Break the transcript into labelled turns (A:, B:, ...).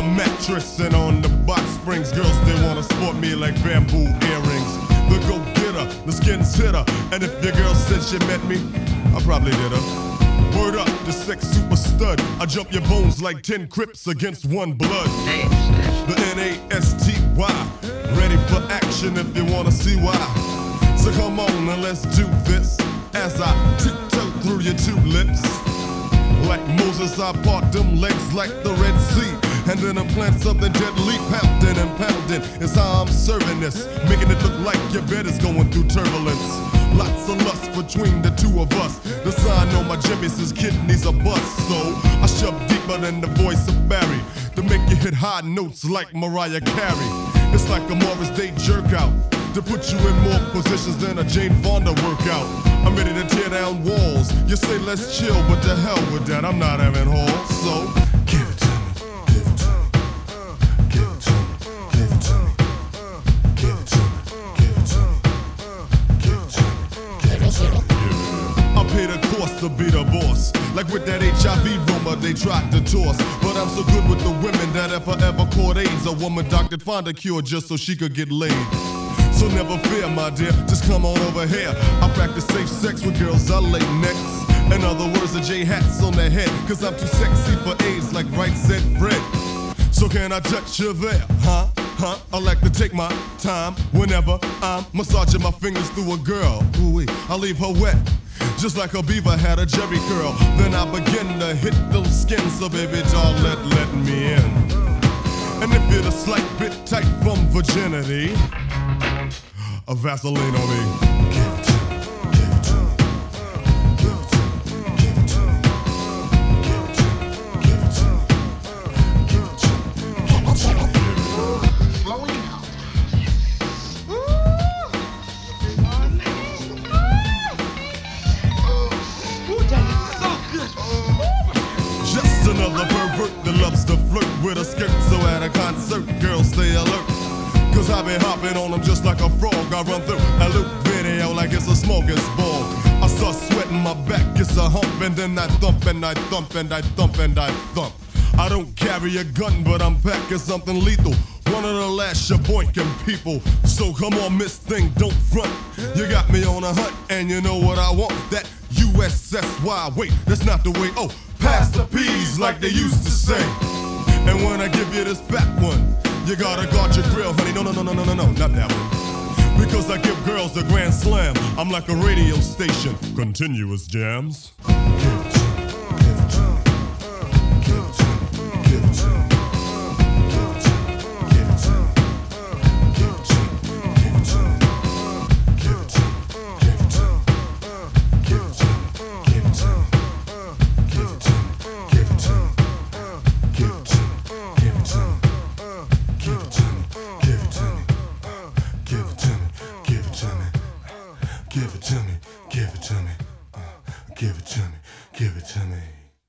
A: the mattress and on the box springs. Girls, they wanna sport me like bamboo earrings. The go-getter, the skin's hitter. And if your girl said she met me, I probably did her. Word up, the sex super stud. I jump your bones like 10 Crips against one blood. The N-A-S-T-Y. Ready for action if you wanna see why. So come on and let's do this. As I tiptoe through your two lips. Like Moses, I part them legs like the Red Sea. And then implant something deadly, pounding and pounding. It's how I'm serving this, making it look like your bed is going through turbulence. Lots of lust between the two of us. The sign on my Jimmy says kidneys are bust. So I shove deeper than the voice of Barry to make you hit high notes like Mariah Carey. It's like a Morris Day jerk out to put you in more positions than a Jane Fonda workout. I'm ready to tear down walls. You say let's chill, but the hell with that, I'm not having halls. So give it to me. I paid a cost to be the boss. Like with that HIV rumor they tried to toss. But I'm so good with the women that if I ever caught AIDS, a woman doctor find a cure just so she could get laid. So never fear, my dear, just come on over here. I practice safe sex with girls I lay next. In other words, the J hats on their head. Cause I'm too sexy for AIDS like Right said Fred. So can I touch you there, huh? I like to take my time whenever I'm massaging my fingers through a girl. Ooh-wee, I leave her wet, just like a beaver had a jerry curl. Then I begin to hit those skins, so baby doll, let me in. And if you're a slight bit tight from virginity, a Vaseline on me. Give it to me, give it to me, give it to me, give it to me, give it to me, give it to me, give it to me, give it to me.
B: Flowing out.
A: Just another pervert that loves to flirt with a skirt. So at a concert, girls stay alert. Cause I be hopping on them just like a frog. I run through a loop video like it's a smorgasbord. I start sweating my back, it's a hump. And then I thump and I thump and I thump and I thump. I don't carry a gun, but I'm packing something lethal. One of the last shaboinking people. So come on, Miss Thing, don't front. You got me on a hunt, and you know what I want. That USSY, wait, that's not the way. Oh, pass the peas like they used to say. And when I give you this fat one, you gotta guard your grill, honey. No, not that one. Because I give girls a grand slam. I'm like a radio station, continuous jams. Give it to me, give it to me.